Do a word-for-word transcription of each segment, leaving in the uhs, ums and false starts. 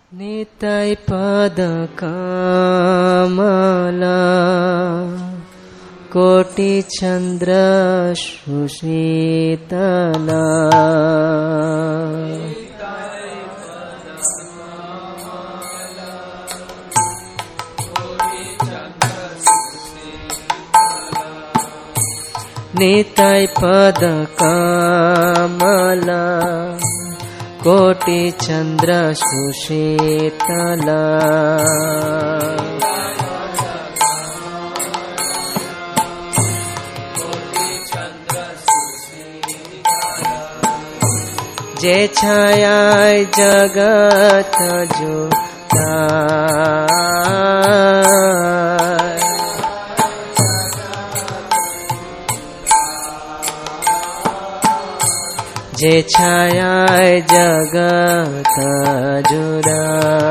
निताय पद कमला कोटि चंद्र सुशीतला निताय पद कमला कोटि चंद्र सुशीतला जे छाया जगत जुटा जे छाया जगत जुड़ा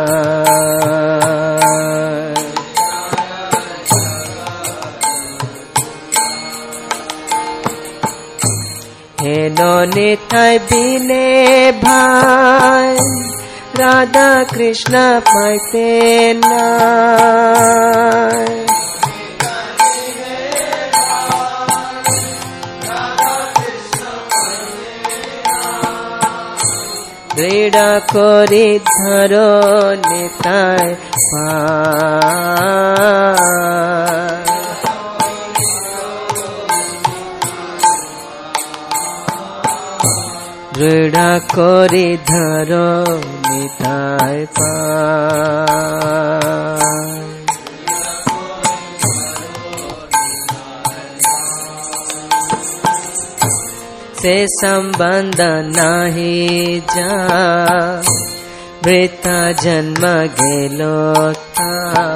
हेलो निताय बिने भाई राधा कृष्ण पाइते ना क्रीड़ा करी धरो निताय पार क्रीड़ा करी धरो निताय पार से संबंध नाही जा वृथा जन्म गेलो था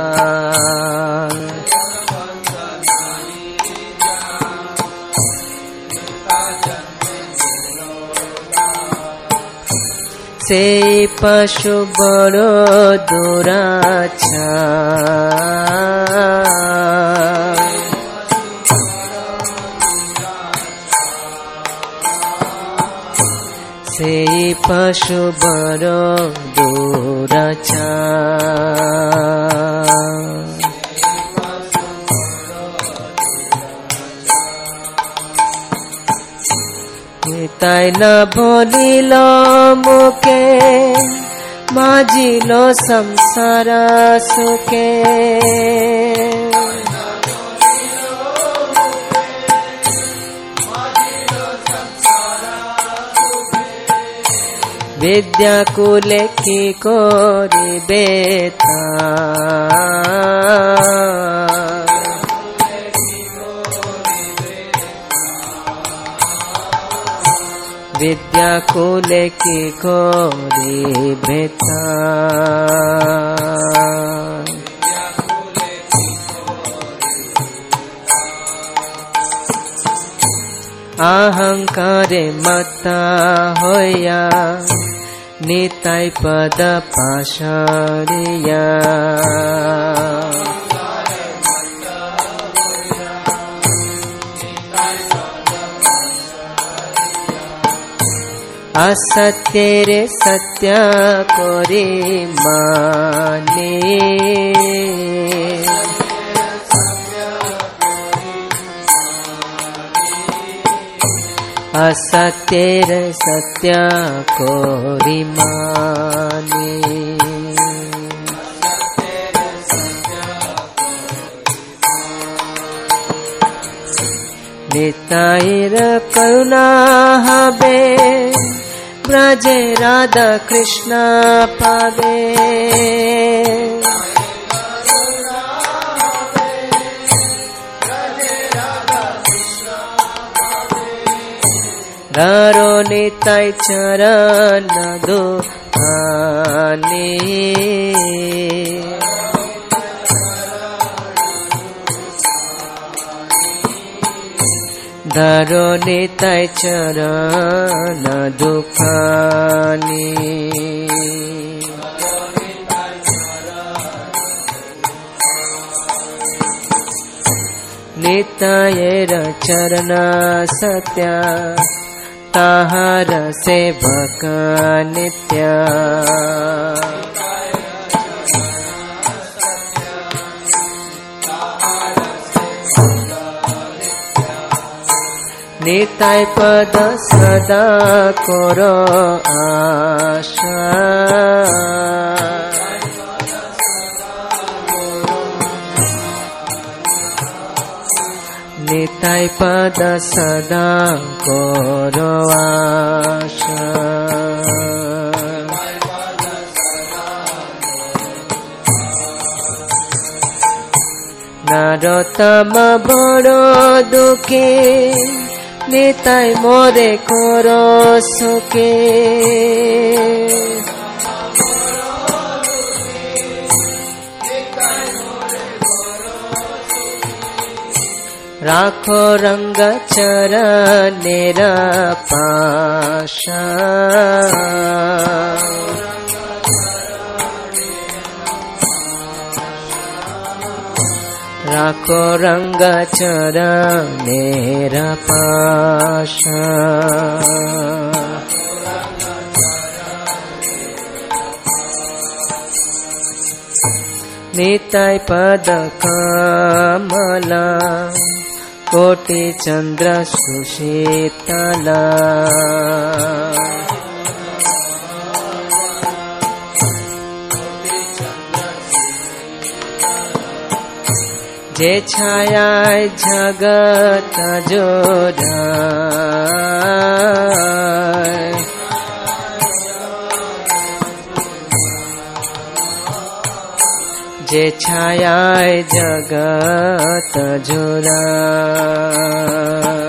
से पशु बड़ो दुराचा से पशु बड़ो दुराचा निताय न बोलिलो मुके माजिलो संसार सुके विद्या कुले की कोरिबे ता विद्या कुले की कोरिबे ता अहंकारे मता होया निताय पद पाशरिया असत्य रे सत्य कोरी माने असत्य सत्य कोरि माने नितायर करुणा हबे ब्रजे राधा कृष्ण पावे रारो निताय चरण दुआने दारो निताय चरण दुआने नितायर चरण सत्य ताहार सेवक नित्य निताय पद सदा करो आशा निताय पद सदा करो आशा नरोत्तम बड़ो दुखे निताय मोरे करो सुखे राखो रंग चरणेर पाशा राखो रंग चरणेर पाशा निताय पद कमला कोटि चंद्र सुशीतला जे छाया जगत जोड़ा जे छाया जगत जोड़ा